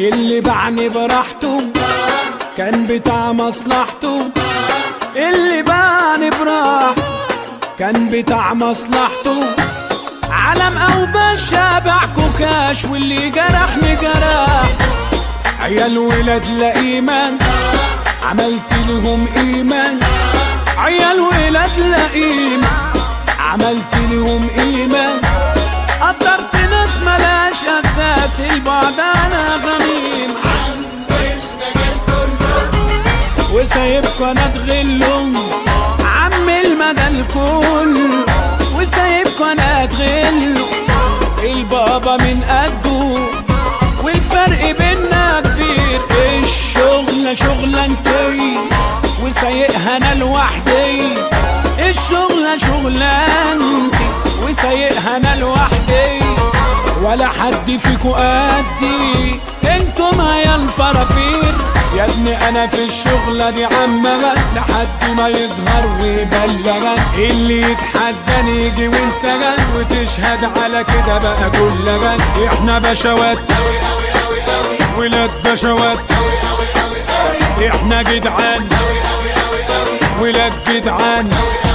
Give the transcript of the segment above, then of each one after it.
اللي باعني براحته كان بتاع مصلحته، اللي باعني براحته كان بتاع مصلحته. علم او باشا باع كوكاش، واللي جرحني جرح. عيال ولاد لا ايمان عملت لهم ايمان، عيال ولاد لا ايمان عملت لهم ايمان. قدرت ناس ملاش اساس، البعد انا غميم وسايبكوا انا اتغلهم. عم المدى الكل وسايبكوا انا اتغلهم. البابا من قده والفرق بينا كبير. الشغلة شغلانتي وسايقها انا لوحدي، الشغلة شغلانتي وسايقها انا لوحدي. ولا حد فيكو قدي، انتم يا الفرافير. يا ابني انا في الشغلة دي عمغا لحد ما يظهر ويبلغا. اللي يتحداني يجي وانت غن، وتشهد على كده بقى كل غن. احنا بشوات ولاد بشوات، احنا جدعان ولاد جدعان.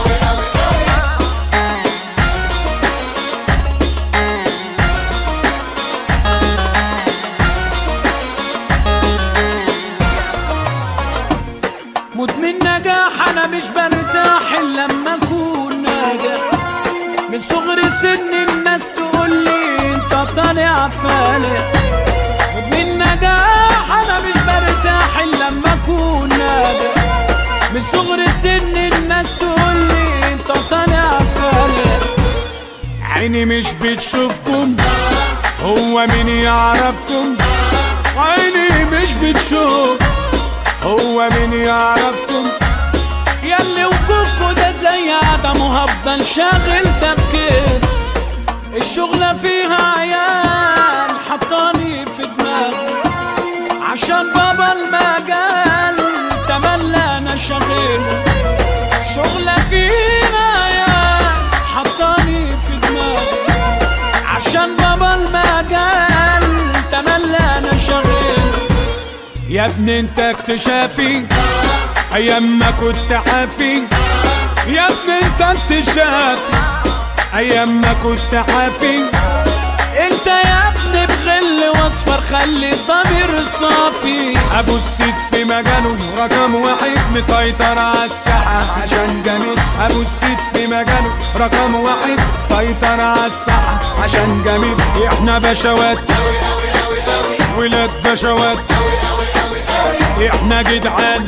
مدمن نجاح انا مش برتاح الا لما اكون ناجح. من صغر سن الناس تقولي انت طالع فالح. مدمن نجاح انا مش برتاح الا لما اكون ناجح. من صغر سن الناس تقولي انت طالع فالح. عيني مش بتشوفكم، هو مين يعرفكم؟ عيني مش بتشوف، هو مين يعرفكم؟ ياللي وقوفكوا ده زي عدم، وهفضل شاغل تفكير. الشغلة فيها عيال حطاني في دماغي، عشان بابا المجال تملى انا شغيل. شغلة فيها عيال حطاني في دماغي، عشان بابا المجال تملى انا شغيل. يا ابني انت اكتشافي ايام ما كنت عافي. يا ابني انت اكتشافي ايام ما كنت عافي. انت يا ابني بغل واصفر خلي الضمير صافي. ابو السيد في مجاله رقم واحد مسيطر على الساحة عشان جميل. ابو السيد في مجاله رقم واحد سيطر على الساحة عشان جميل. احنا بشوات ولاد بشوات، احنا جدعان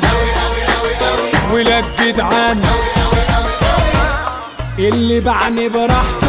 ولاد جدعان. اللي باعني براحته